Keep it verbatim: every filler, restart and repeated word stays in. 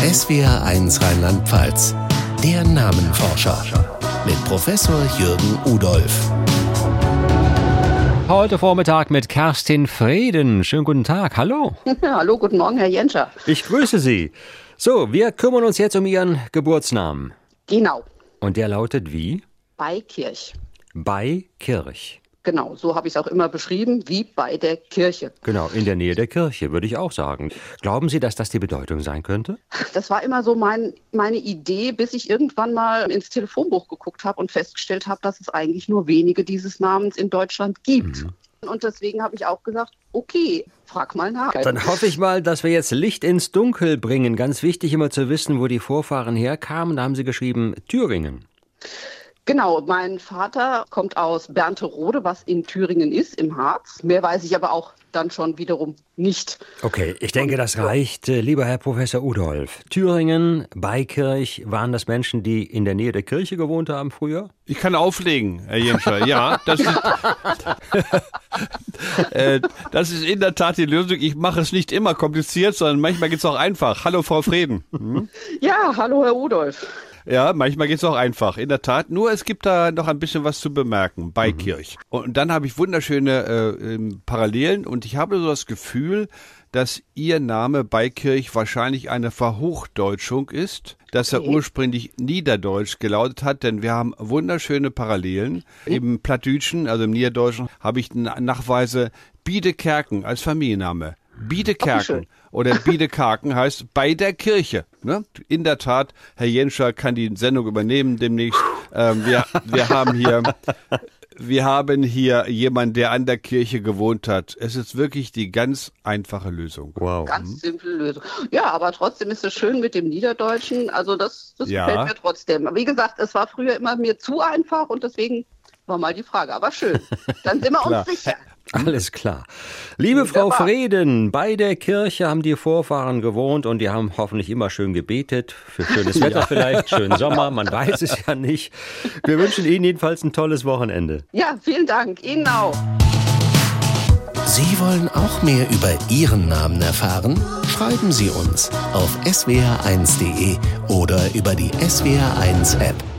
S W R eins Rheinland-Pfalz. Der Namenforscher mit Professor Jürgen Udolph. Heute Vormittag mit Kerstin Freden. Schönen guten Tag. Hallo. Hallo, guten Morgen, Herr Jenscher. Ich grüße Sie. So, wir kümmern uns jetzt um Ihren Geburtsnamen. Genau. Und der lautet wie? Beikirch. Beikirch. Genau, so habe ich es auch immer beschrieben, wie bei der Kirche. Genau, in der Nähe der Kirche, würde ich auch sagen. Glauben Sie, dass das die Bedeutung sein könnte? Das war immer so mein, meine Idee, bis ich irgendwann mal ins Telefonbuch geguckt habe und festgestellt habe, dass es eigentlich nur wenige dieses Namens in Deutschland gibt. Mhm. Und deswegen habe ich auch gesagt, okay, frag mal nach. Dann hoffe ich mal, dass wir jetzt Licht ins Dunkel bringen. Ganz wichtig immer zu wissen, wo die Vorfahren herkamen. Da haben Sie geschrieben, Thüringen. Genau, mein Vater kommt aus Bernterode, was in Thüringen ist, im Harz. Mehr weiß ich aber auch dann schon wiederum nicht. Okay, ich denke, das reicht. Lieber Herr Professor Udolph, Thüringen, Beikirch, waren das Menschen, die in der Nähe der Kirche gewohnt haben früher? Ich kann auflegen, Herr Jenscher. Ja, das ist, äh, das ist in der Tat die Lösung. Ich mache es nicht immer kompliziert, sondern manchmal geht es auch einfach. Hallo, Frau Freden. Hm? Ja, hallo, Herr Udolph. Ja, manchmal geht es auch einfach, in der Tat. Nur es gibt da noch ein bisschen was zu bemerken, Beikirch. Mhm. Und dann habe ich wunderschöne äh, Parallelen und ich habe so das Gefühl, dass Ihr Name Beikirch wahrscheinlich eine Verhochdeutschung ist, dass er okay. ursprünglich Niederdeutsch gelautet hat, denn wir haben wunderschöne Parallelen. Mhm. Im Plattdütschen, also im Niederdeutschen, habe ich Nachweise Biedekerken als Familienname. Biedekerken oder Biedekarken heißt bei der Kirche. Ne? In der Tat, Herr Jenscher kann die Sendung übernehmen demnächst. Ähm, wir, wir haben hier, wir haben hier jemanden, der an der Kirche gewohnt hat. Es ist wirklich die ganz einfache Lösung. Wow. Ganz simple Lösung. Ja, aber trotzdem ist es schön mit dem Niederdeutschen. Also das, das ja. gefällt mir trotzdem. Wie gesagt, es war früher immer mir zu einfach und deswegen war mal die Frage. Aber schön. Dann sind wir uns sicher. Alles klar. Liebe Frau Freden, bei der Kirche haben die Vorfahren gewohnt und die haben hoffentlich immer schön gebetet. Für schönes Wetter ja. vielleicht, schönen Sommer, man weiß es ja nicht. Wir wünschen Ihnen jedenfalls ein tolles Wochenende. Ja, vielen Dank. Ihnen auch. Sie wollen auch mehr über Ihren Namen erfahren? Schreiben Sie uns auf s w r eins punkt d e oder über die S W R eins App.